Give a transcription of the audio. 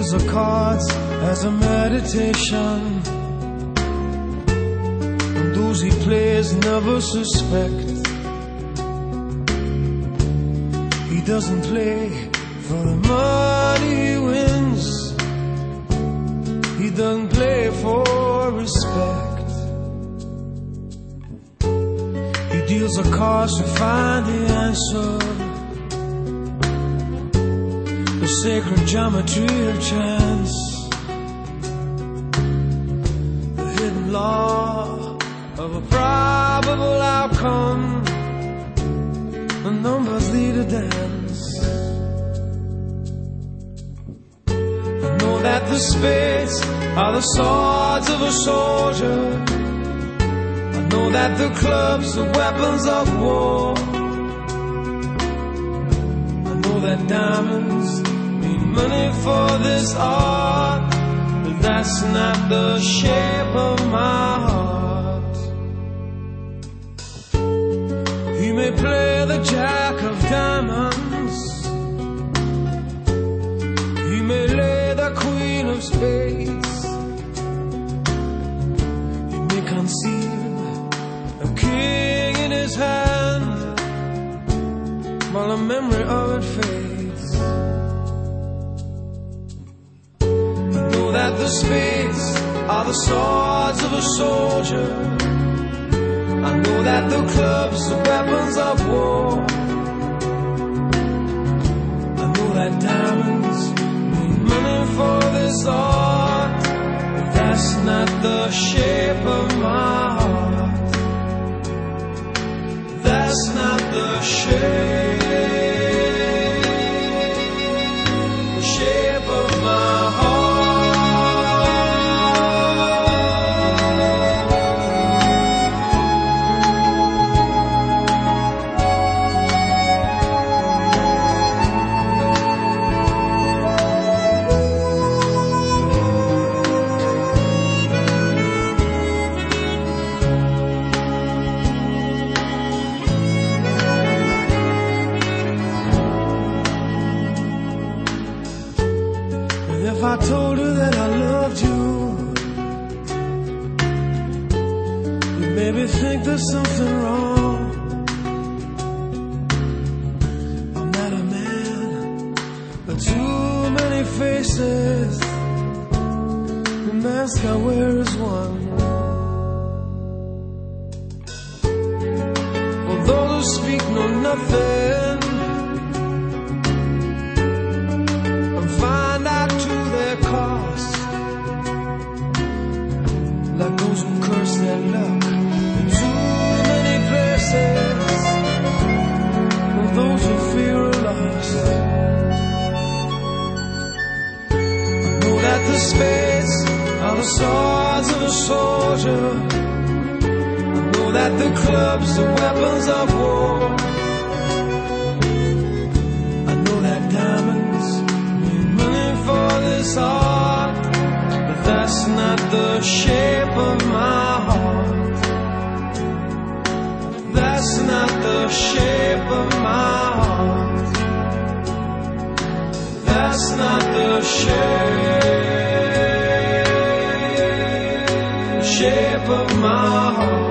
deals the cards as a meditation, and those he plays never suspect. He doesn't play for the money he wins, he doesn't play for respect. He deals the cards to find the answer, the sacred geometry of chance, the hidden law of a probable outcome. The numbers lead a dance. I know that the spades are the swords of a soldier, I know that the clubs are weapons of war, I know that diamonds mean money for this art, but that's not the shape of my heart. He may play the jack of diamonds, he may lay the queen of spades, he may conceal a king in his hand while the memory of it fades. I know that the spades are the swords of a soldier, I know that the clubs are weapons of war, I know that diamonds mean money for this art, but that's not the shape of my heart. That's not the shape of my heart. If I told you that I loved you, you'd maybe think there's something wrong. I'm not a man, but too many faces, the mask I wear is one. For those who speak know nothing, like those who curse their luck in too many places, or those who fear a loss. I know that the spades are the swords of a soldier, I know that the clubs are weapons of war, I know that diamonds mean money for this art, but that's not the shape of my heart. That's not the shape of my heart. That's not the shape of my heart.